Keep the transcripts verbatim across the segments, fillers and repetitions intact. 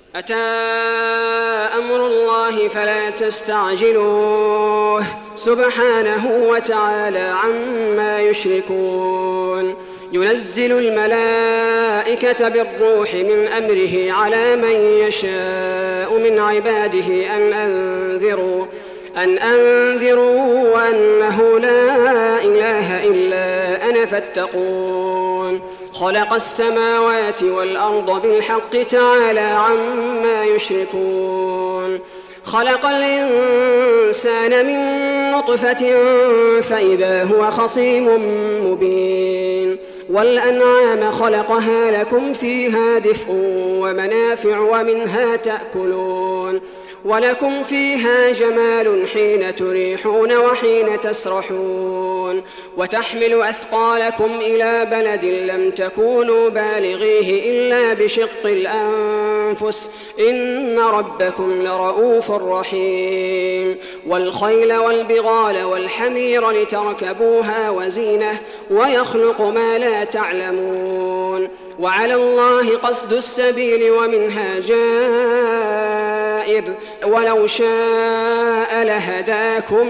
أتى أمر الله فلا تستعجلوه سبحانه وتعالى عما يشركون. ينزل الملائكة بالروح من أمره على من يشاء من عباده أن أنذروا أن أنذروا أنه لا إله إلا أنا فاتقون. خلق السماوات والأرض بالحق تعالى عما يشركون. خلق الإنسان من نطفة فإذا هو خصيم مبين. والأنعام خلقها لكم فيها دفء ومنافع ومنها تأكلون ولكم فيها جمال حين تريحون وحين تسرحون وتحمل أثقالكم إلى بلد لم تكونوا بالغيه إلا بشق الأنفس إن ربكم لرؤوف رحيم. والخيل والبغال والحمير لتركبوها وزينة ويخلق ما لا تعلمون. وعلى الله قصد السبيل ومنها جائر ولو شاء لهداكم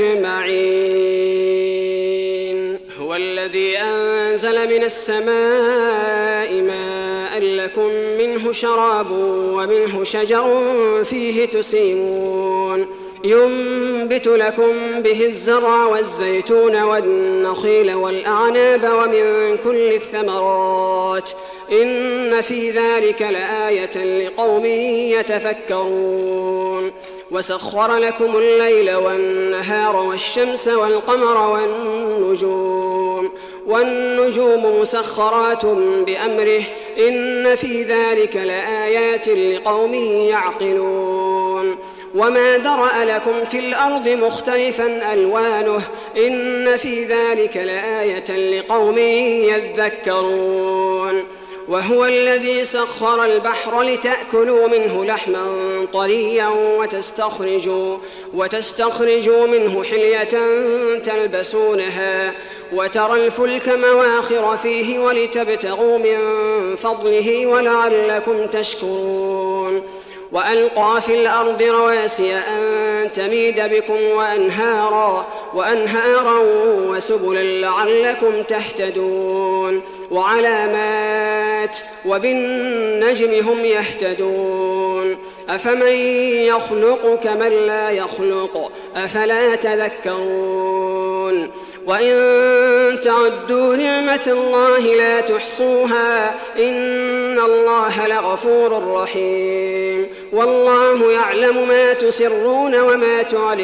أجمعين. هو الذي أنزل من السماء ماء لكم منه شراب ومنه شجر فيه تسيمون. ينبت لكم به الزرع والزيتون والنخيل والأعناب ومن كل الثمرات إن في ذلك لآية لقوم يتفكرون. وسخر لكم الليل والنهار والشمس والقمر والنجوم والنجوم مسخرات بأمره إن في ذلك لآيات لقوم يعقلون. وما درأ لكم في الأرض مختلفا ألوانه إن في ذلك لآية لقوم يذكرون. وهو الذي سخر البحر لتأكلوا منه لحما طريا وتستخرجوا, وتستخرجوا منه حلية تلبسونها وترى الفلك مواخر فيه ولتبتغوا من فضله ولعلكم تشكرون. وألقى في الأرض رواسي أن تميد بكم وأنهارا, وأنهارا وسبلا لعلكم تهتدون. وعلامات وبالنجم هم يهتدون. أفمن يخلق كمن لا يخلق أفلا تذكرون. وإن تعدوا نعمة الله لا تحصوها إن الله لغفور رحيم. والله يعلم ما تسرون وما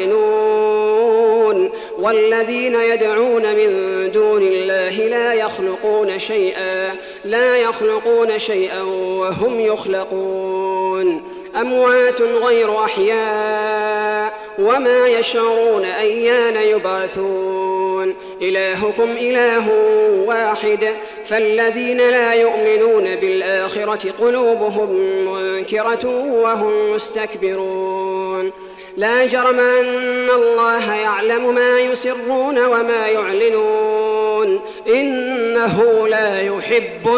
تعلنون. والذين يدعون من دون الله لا يخلقون شيئا لا يخلقون شيئا وهم يخلقون. أموات غير أحياء وما يشعرون أيان يبعثون. إلهكم إله واحد فالذين لا يؤمنون بالآخرة قلوبهم منكرة وهم مستكبرون. لا جرم أن الله يعلم ما يسرون وما يعلنون إنه لا يحب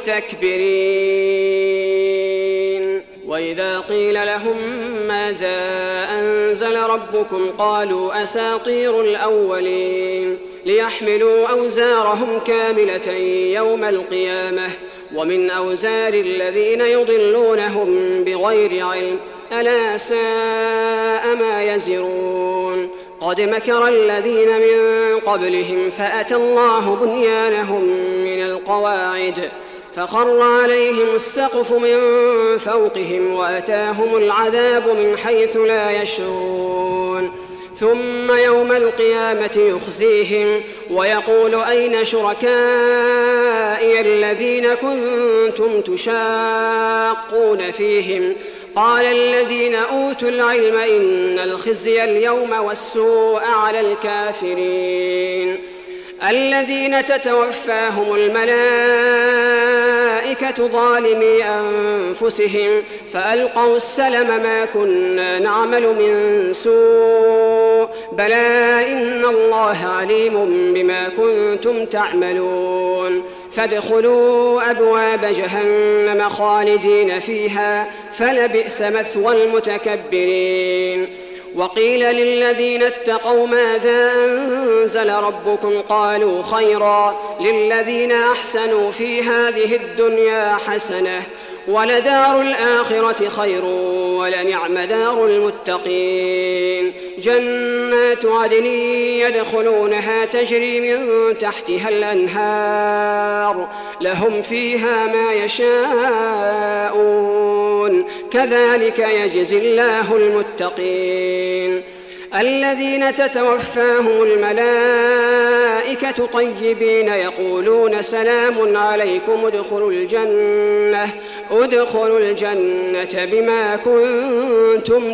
المستكبرين. وإذا قيل لهم ماذا أنزل ربكم قالوا أساطير الأولين ليحملوا أوزارهم كاملة يوم القيامة ومن أوزار الذين يضلونهم بغير علم ألا ساء ما يزرون. قد مكر الذين من قبلهم فأتى الله بنيانهم من القواعد فخر عليهم السقف من فوقهم وأتاهم العذاب من حيث لا يشعرون. ثم يوم القيامة يخزيهم ويقول أين شركائي الذين كنتم تشاقون فيهم قال الذين أوتوا العلم إن الخزي اليوم والسوء على الكافرين الذين تتوفاهم الملائكة ظالمي أنفسهم فألقوا السلم ما كنا نعمل من سوء بلى إن الله عليم بما كنتم تعملون. فادخلوا أبواب جهنم خالدين فيها فلبئس مثوى المتكبرين. وقيل للذين اتقوا ماذا أنزل ربكم قالوا خيرا للذين أحسنوا في هذه الدنيا حسنة ولدار الآخرة خير ولنعم دار المتقين. جنات عدن يدخلونها تجري من تحتها الأنهار لهم فيها ما يشاءون كذلك يجزي الله المتقين. الذين تتوفاهم الملائكة طيبين يقولون سلام عليكم ادخلوا الجنة ادخلوا الجنة بما كنتم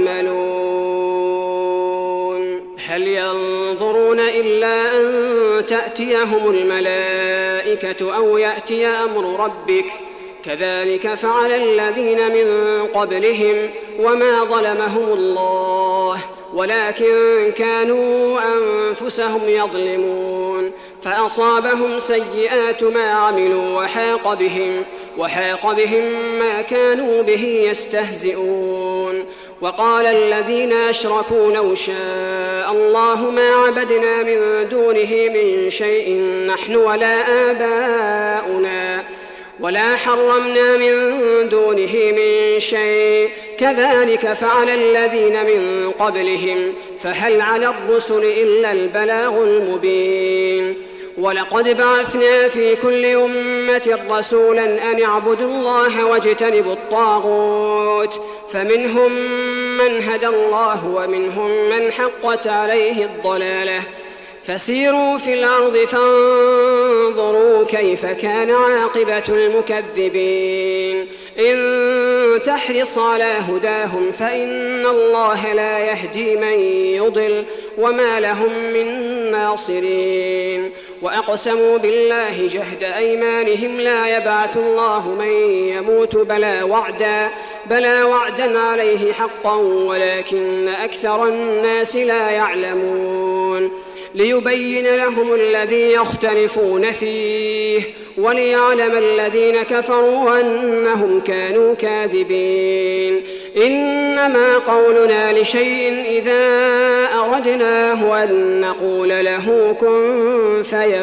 تعملون. هل ينظرون إلا أن تأتيهم الملائكة أو يأتي أمر ربك كذلك فعل الذين من قبلهم وما ظلمهم الله ولكن كانوا أنفسهم يظلمون. فأصابهم سيئات ما عملوا وحاق بهم, وحاق بهم ما كانوا به يستهزئون. وقال الذين أشركوا لو شاء الله ما عبدنا من دونه من شيء نحن ولا آباؤنا ولا حرمنا من دونه من شيء كذلك فعل الذين من قبلهم فهل على الرسل إلا البلاغ المبين. ولقد بعثنا في كل أمة رسولا أن اعبدوا الله واجتنبوا الطاغوت فمنهم من هدى الله ومنهم من حقت عليه الضلالة. فسيروا في الأرض فانظروا كيف كان عاقبة المكذبين. إن تحرص على هداهم فإن الله لا يهدي من يضل وما لهم من ناصرين. وأقسموا بالله جهد أيمانهم لا يبعث الله من يموت بلى وعدا, بلى وعدا عليه حقا ولكن أكثر الناس لا يعلمون. ليبين لهم الذي يختلفون فيه وليعلم الذين كفروا أنهم كانوا كاذبين. إنما قولنا لشيء إذا أردناه أن نقول له كن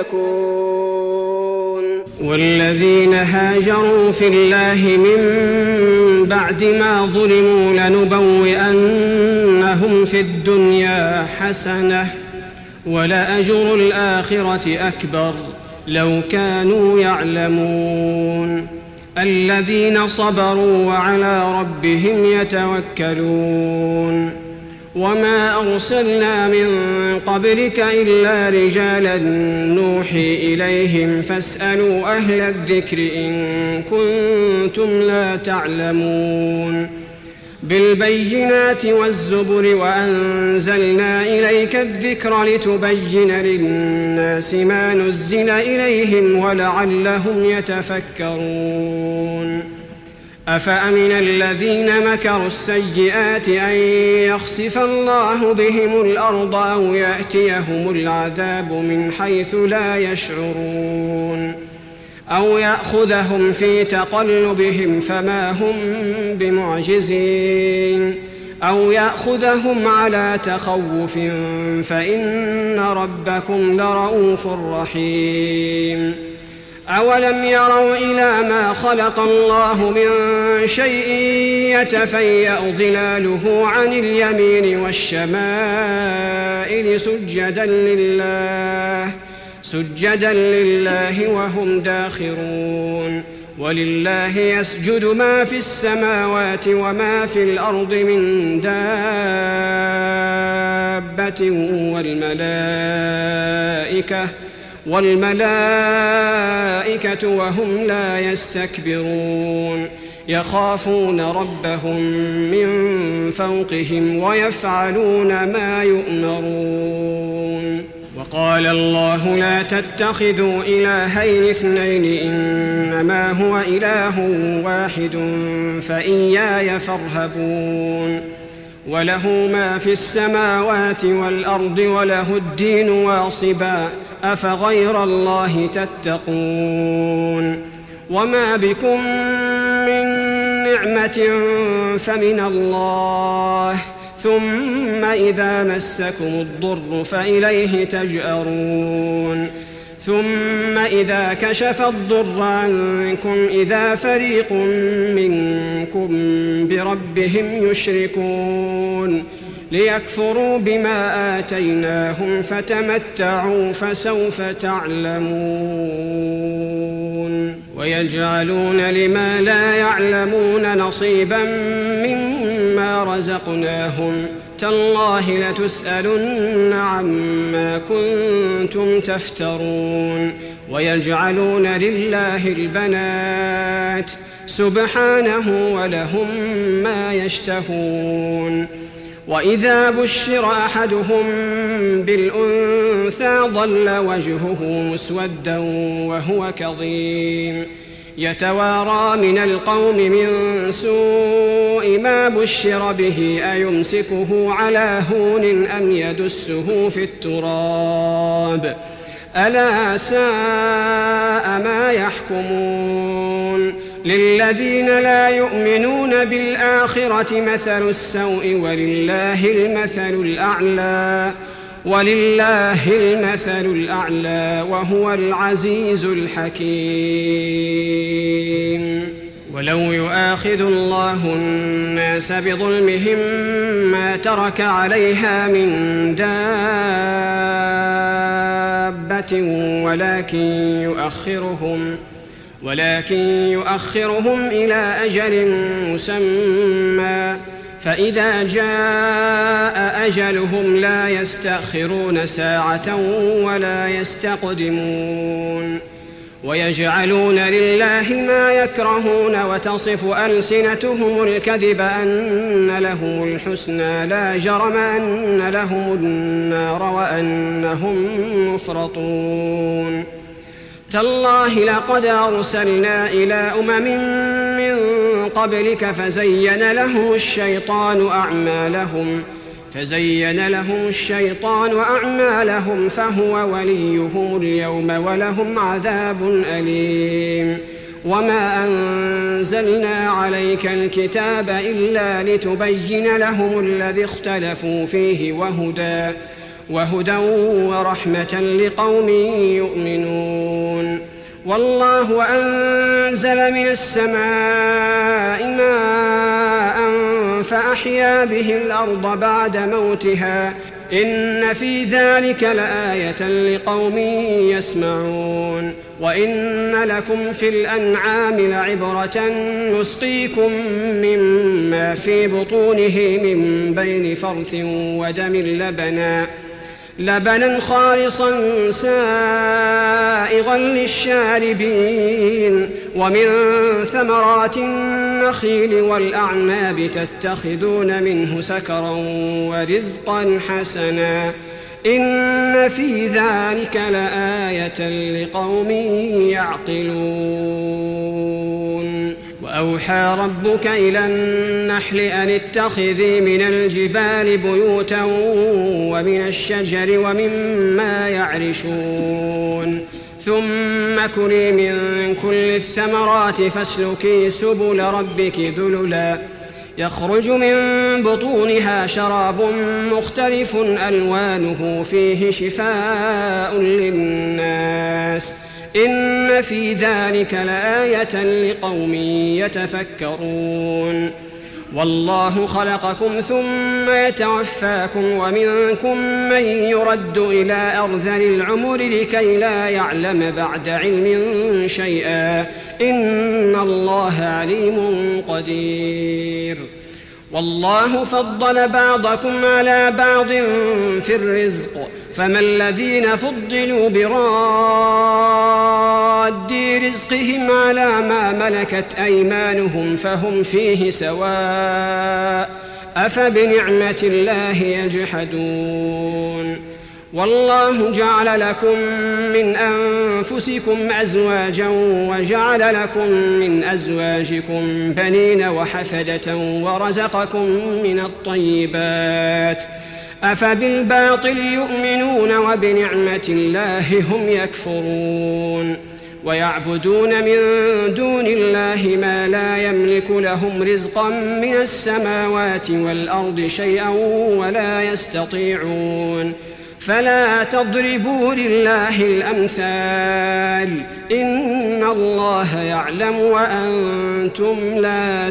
فيكون. والذين هاجروا في الله من بعد ما ظلموا لنبوئنهم في الدنيا حسنة ولأجر الآخرة أكبر لو كانوا يعلمون. الذين صبروا وعلى ربهم يتوكلون. وما أرسلنا من قبلك إلا رجالا نوحي إليهم فاسألوا أهل الذكر إن كنتم لا تعلمون. بالبينات والزبر وأنزلنا إليك الذكر لتبين للناس ما نزل إليهم ولعلهم يتفكرون. أفأمن الذين مكروا السيئات أن يخسف الله بهم الأرض أو يأتيهم العذاب من حيث لا يشعرون أو يأخذهم في تقلبهم فما هم بمعجزين أو يأخذهم على تخوف فإن ربكم لرؤوف رحيم. أولم يروا إلى ما خلق الله من شيء يتفيأ ظلاله عن اليمين والشمائل سجدا لله سجدا لله وهم داخرون. ولله يسجد ما في السماوات وما في الأرض من دابة والملائكة والملائكة وهم لا يستكبرون. يخافون ربهم من فوقهم ويفعلون ما يؤمرون. وقال الله لا تتخذوا إلهين اثنين إنما هو إله واحد فإياي فارهبون. وله ما في السماوات والأرض وله الدين واصبا أفغير الله تتقون وما بكم من نعمة فمن الله ثم إذا مسكم الضر فإليه تجأرون ثم إذا كشف الضر عنكم إذا فريق منكم بربهم يشركون ليكفروا بما آتيناهم فتمتعوا فسوف تعلمون ويجعلون لما لا يعلمون نصيبا مما رزقناهم تالله لتسألن عما كنتم تفترون ويجعلون لله البنات سبحانه ولهم ما يشتهون وإذا بشر أحدهم بالأنثى ظل وجهه مسودا وهو كظيم يتوارى من القوم من سوء ما بشر به أيمسكه على هون أم يدسه في التراب ألا ساء ما يحكمون للذين لا يؤمنون بالآخرة مثل السوء ولله المثل الأعلى ولله المثل الأعلى وهو العزيز الحكيم ولو يؤاخذ الله الناس بظلمهم ما ترك عليها من دابة ولكن يؤخرهم ولكن يؤخرهم إلى أجل مسمى فإذا جاء أجلهم لا يستأخرون ساعة ولا يستقدمون ويجعلون لله ما يكرهون وتصف ألسنتهم الكذب أن لهم الحسنى لا جرم أن لهم النار وأنهم مفرطون تالله لقد أرسلنا إلى أمم من قبلك فزين لهم الشيطان أعمالهم فزين لهم الشيطان أعمالهم فهو وليهم اليوم ولهم عذاب أليم وما أنزلنا عليك الكتاب إلا لتبين لهم الذي اختلفوا فيه وهدى وهدى ورحمة لقوم يؤمنون والله أنزل من السماء ماء فأحيا به الأرض بعد موتها إن في ذلك لآية لقوم يسمعون وإن لكم في الأنعام لعبرة نسقيكم مما في بطونه من بين فرث ودم لبنا لبنا خالصا سائغا للشاربين ومن ثمرات النخيل والأعناب تتخذون منه سكرا ورزقا حسنا إن في ذلك لآية لقوم يعقلون وأوحى ربك إلى النحل أن اتخذي من الجبال بيوتا ومن الشجر ومما يعرشون ثم كلي من كل الثمرات فاسلكي سبل ربك ذللا يخرج من بطونها شراب مختلف ألوانه فيه شفاء للناس إن في ذلك لآية لقوم يتفكرون والله خلقكم ثم يتوفاكم ومنكم من يرد إلى أرذل العمر لكي لا يعلم بعد علم شيئا إن الله عليم قدير والله فضل بعضكم على بعض في الرزق فما الذين فضلوا براد رزقهم على ما ملكت أيمانهم فهم فيه سواء أفبنعمة الله يجحدون والله جعل لكم من أنفسكم أزواجا وجعل لكم من أزواجكم بنين وحفدة ورزقكم من الطيبات أفبالباطل يؤمنون وبنعمة الله هم يكفرون ويعبدون من دون الله ما لا يملك لهم رزقا من السماوات والأرض شيئا ولا يستطيعون فلا تضربوا لله الأمثال إن الله يعلم وأنتم لا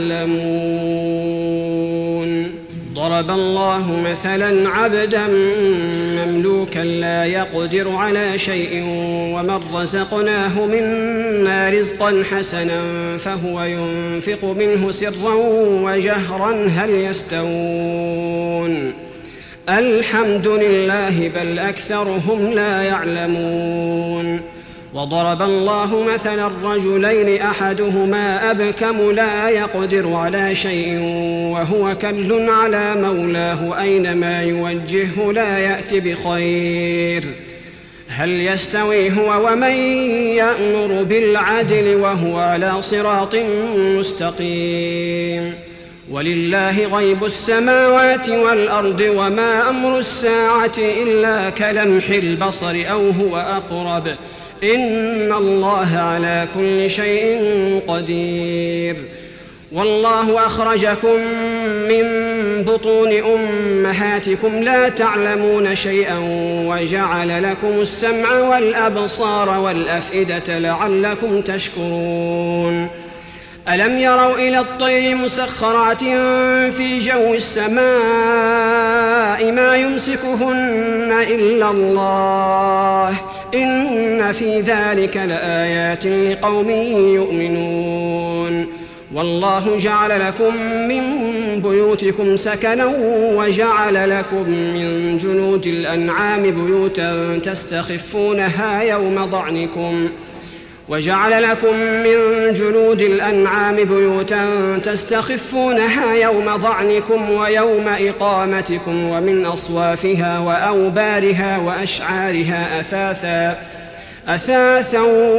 تعلمون ضرب الله مثلا عبدا مملوكا لا يقدر على شيء ومن رزقناه منا رزقا حسنا فهو ينفق منه سرا وجهرا هل يستوون الحمد لله بل أكثرهم لا يعلمون وضرب الله مثلا الرجلين أحدهما أبكم لا يقدر على شيء وهو كل على مولاه أينما يوجهه لا يأت بخير هل يستوي هو ومن يأمر بالعدل وهو على صراط مستقيم ولله غيب السماوات والأرض وما أمر الساعة إلا كلمح البصر أو هو أقرب إن الله على كل شيء قدير والله أخرجكم من بطون أمهاتكم لا تعلمون شيئا وجعل لكم السمع والأبصار والأفئدة لعلكم تشكرون ألم يروا إلى الطير مسخرات في جو السماء ما يمسكهن إلا الله إن في ذلك لآيات لقوم يؤمنون والله جعل لكم من بيوتكم سكنا وجعل لكم من جلود الأنعام بيوتا تستخفونها يوم ضعنكم وجعل لكم من جلود الأنعام بيوتا تستخفونها يوم ضعنكم ويوم إقامتكم ومن أصوافها وأوبارها وأشعارها أثاثا أثاثا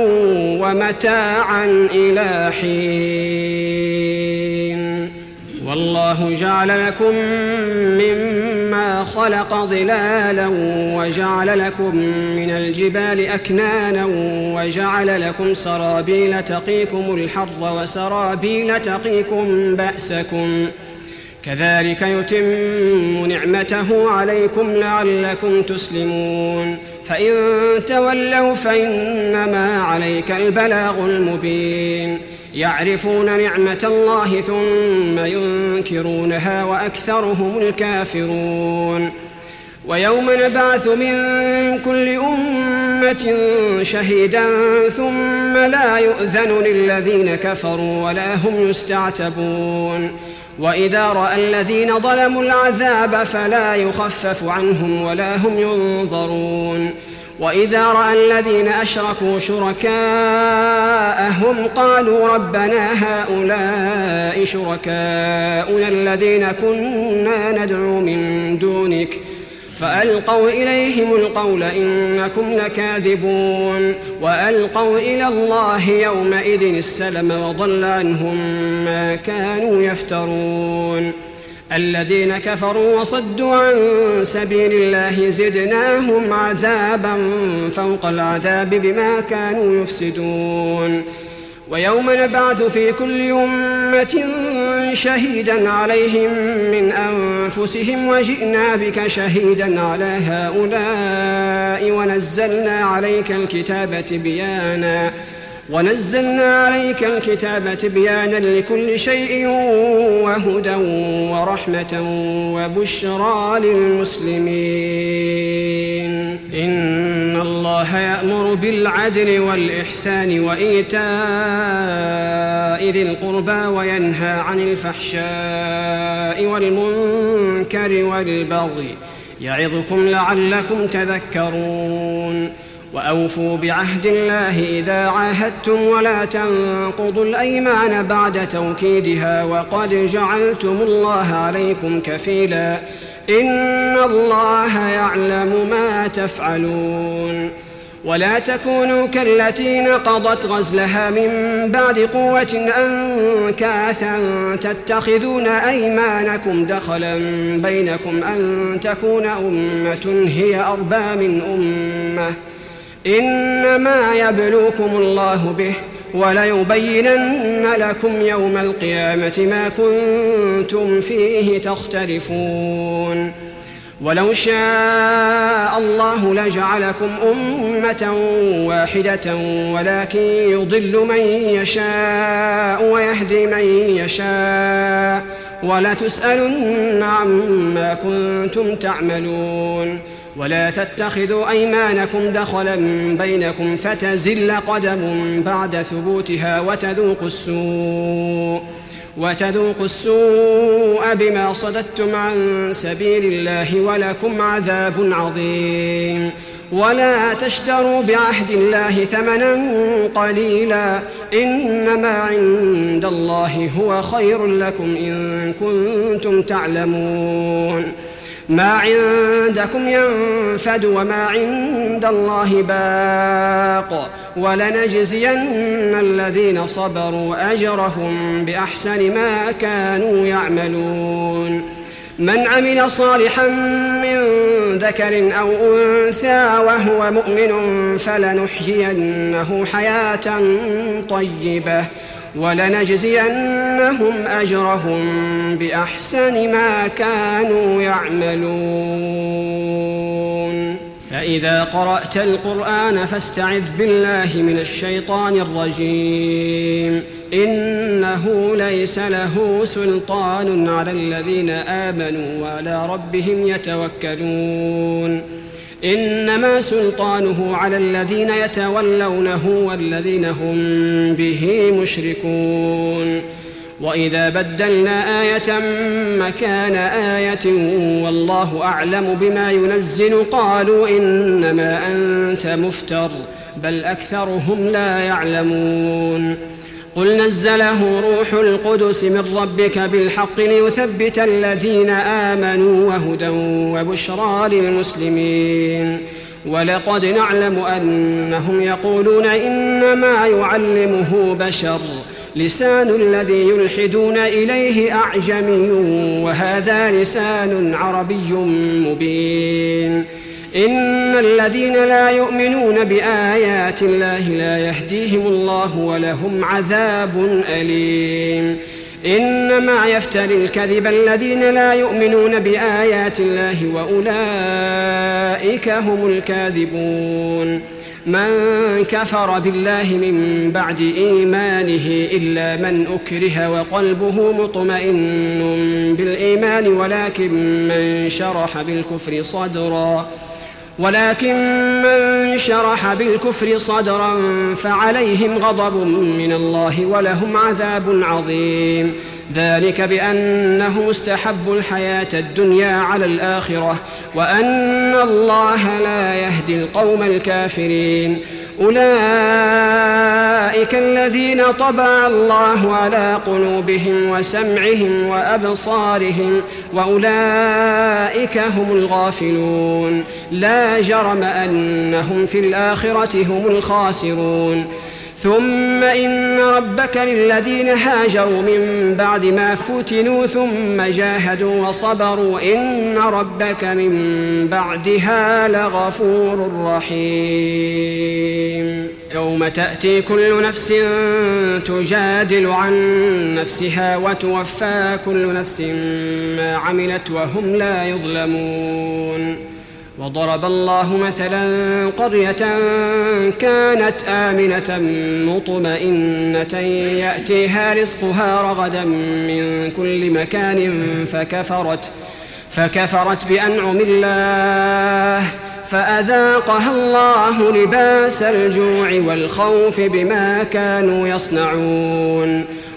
ومتاعا إلى حين والله جعل لكم مما خلق ظلالا وجعل لكم من الجبال أكنانا وجعل لكم سرابيل تقيكم الحر وسرابيل تقيكم بأسكم كذلك يتم نعمته عليكم لعلكم تسلمون فإن تولوا فإنما عليك البلاغ المبين يعرفون نعمة الله ثم ينكرونها وأكثرهم الكافرون ويوم نبعث من كل أمة شهيدا ثم لا يؤذن للذين كفروا ولا هم يستعتبون وإذا رأى الذين ظلموا العذاب فلا يخفف عنهم ولا هم ينظرون وإذا رأى الذين أشركوا شركاءهم قالوا ربنا هؤلاء شركاؤنا الذين كنا ندعو من دونك فألقوا إليهم القول إنكم لكاذبون وألقوا إلى الله يومئذ السلم وضل عنهم ما كانوا يفترون الذين كفروا وصدوا عن سبيل الله زدناهم عذابا فوق العذاب بما كانوا يفسدون ويوم نبعث في كل أمة شهيدا عليهم من أنفسهم وجئنا بك شهيدا على هؤلاء ونزلنا عليك الكتاب تبيانا ونزلنا عليك الكتاب تبيانا لكل شيء وهدى ورحمة وبشرى للمسلمين إن الله يأمر بالعدل والإحسان وإيتاء ذي القربى وينهى عن الفحشاء والمنكر والبغي يعظكم لعلكم تذكرون وأوفوا بعهد الله إذا عاهدتم ولا تنقضوا الأيمان بعد توكيدها وقد جعلتم الله عليكم كفيلا إن الله يعلم ما تفعلون ولا تكونوا كالتي نقضت غزلها من بعد قوة أنكاثا تتخذون أيمانكم دخلا بينكم أن تكون أمة هي أربى من أمة إنما يبلوكم الله به وليبينن لكم يوم القيامة ما كنتم فيه تختلفون ولو شاء الله لجعلكم أمة واحدة ولكن يضل من يشاء ويهدي من يشاء ولتسألن عما كنتم تعملون ولا تتخذوا أيمانكم دخلا بينكم فتزل قدم بعد ثبوتها وتذوقوا السوء وتذوقوا السوء بما صددتم عن سبيل الله ولكم عذاب عظيم ولا تشتروا بعهد الله ثمنا قليلا إنما عند الله هو خير لكم إن كنتم تعلمون ما عندكم ينفد وما عند الله باق ولنجزين الذين صبروا أجرهم بأحسن ما كانوا يعملون من عمل صالحا من ذكر أو أنثى وهو مؤمن فلنحيينه حياة طيبة ولنجزينهم أجرهم بأحسن ما كانوا يعملون فإذا قرأت القرآن فاستعذ بالله من الشيطان الرجيم إنه ليس له سلطان على الذين آمنوا وعلى ربهم يتوكلون إنما سلطانه على الذين يتولونه والذين هم به مشركون وإذا بدلنا آية مكان آية والله أعلم بما ينزل قالوا إنما أنت مفتر بل أكثرهم لا يعلمون قل نزله روح القدس من ربك بالحق ليثبت الذين آمنوا وهدى وبشرى للمسلمين ولقد نعلم أنهم يقولون إنما يعلمه بشر لسان الذي يلحدون إليه أعجمي وهذا لسان عربي مبين إن الذين لا يؤمنون بآيات الله لا يهديهم الله ولهم عذاب أليم إنما يفتري الكذب الذين لا يؤمنون بآيات الله وأولئك هم الكاذبون من كفر بالله من بعد إيمانه إلا من أكره وقلبه مطمئن بالإيمان ولكن من شرح بالكفر صدرا ولكن من شرح بالكفر صدرا فعليهم غضب من الله ولهم عذاب عظيم ذلك بأنه استحبوا الحياة الدنيا على الآخرة وأن الله لا يهدي القوم الكافرين أولئك الذين طبع الله على قلوبهم وسمعهم وأبصارهم وأولئك هم الغافلون لا جرم أنهم في الآخرة هم الخاسرون ثم إن ربك للذين هاجروا من بعد ما فتنوا ثم جاهدوا وصبروا إن ربك من بعدها لغفور رحيم يوم تأتي كل نفس تجادل عن نفسها وتوفى كل نفس ما عملت وهم لا يظلمون وضرب الله مثلا قرية كانت آمنة مطمئنة يأتيها رزقها رغدا من كل مكان فكفرت فكفرت بأنعم الله فأذاقها الله لباس الجوع والخوف بما كانوا يصنعون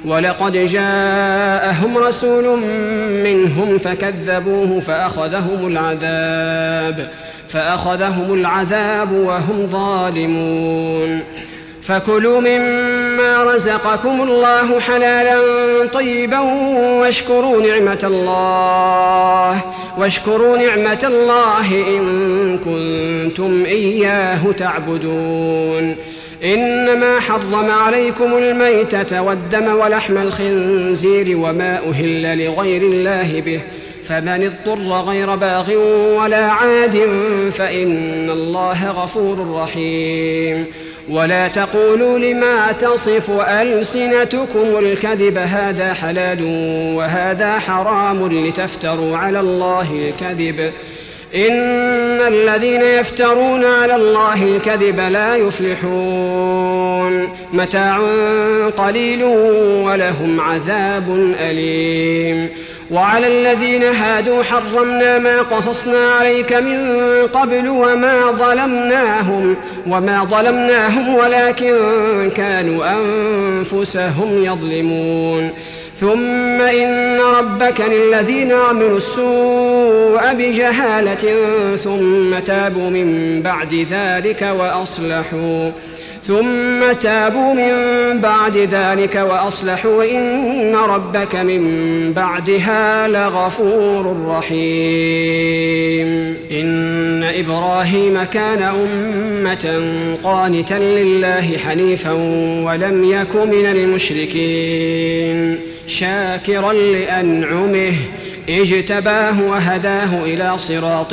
ولقد جاءهم رسول منهم فكذبوه فأخذهم العذاب فأخذهم العذاب وهم ظالمون فكلوا مما رزقكم الله حلالا طيبا واشكروا نعمة الله واشكروا نعمة الله إن كنتم إياه تعبدون إنما حرم عليكم الميتة والدم ولحم الخنزير وما أهل لغير الله به فمن اضطر غير باغ ولا عاد فإن الله غفور رحيم ولا تقولوا لما تصف ألسنتكم الكذب هذا حلال وهذا حرام لتفتروا على الله الكذب إن الذين يفترون على الله الكذب لا يفلحون متاع قليل ولهم عذاب أليم وعلى الذين هادوا حرمنا ما قصصنا عليك من قبل وما ظلمناهم وما ظلمناهم ولكن كانوا أنفسهم يظلمون ثم إن ربك للذين عملوا السوء بجهالة ثم تابوا من بعد ذلك وأصلحوا ثم تابوا من بعد ذلك وأصلحوا إن ربك من بعدها لغفور رحيم إن إبراهيم كان أمة قانتا لله حنيفا ولم يك من المشركين شاكرا لأنعمه اجتباه وهداه إلى صراط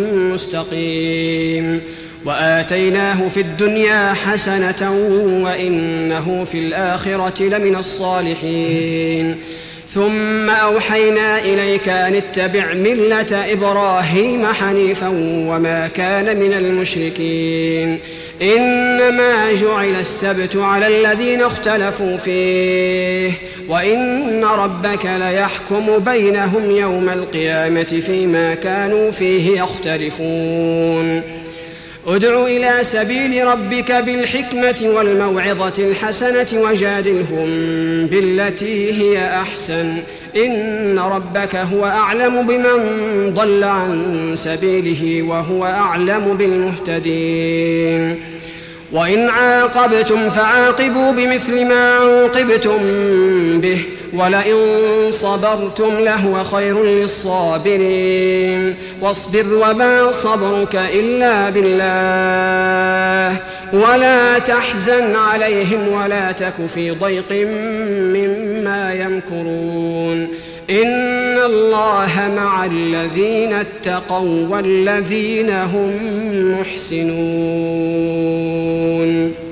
مستقيم وآتيناه في الدنيا حسنة وإنه في الآخرة لمن الصالحين ثم أوحينا إليك أن اتبع ملة إبراهيم حنيفا وما كان من المشركين إنما جعل السبت على الذين اختلفوا فيه وإن ربك ليحكم بينهم يوم القيامة فيما كانوا فيه يختلفون ادع إلى سبيل ربك بالحكمة والموعظة الحسنة وجادلهم بالتي هي أحسن إن ربك هو أعلم بمن ضل عن سبيله وهو أعلم بالمهتدين وإن عاقبتم فعاقبوا بمثل ما عوقبتم به ولئن صبرتم لهو خير للصابرين واصبر وما صبرك إلا بالله ولا تحزن عليهم ولا تك في ضيق مما يمكرون إن الله مع الذين اتقوا والذين هم محسنون.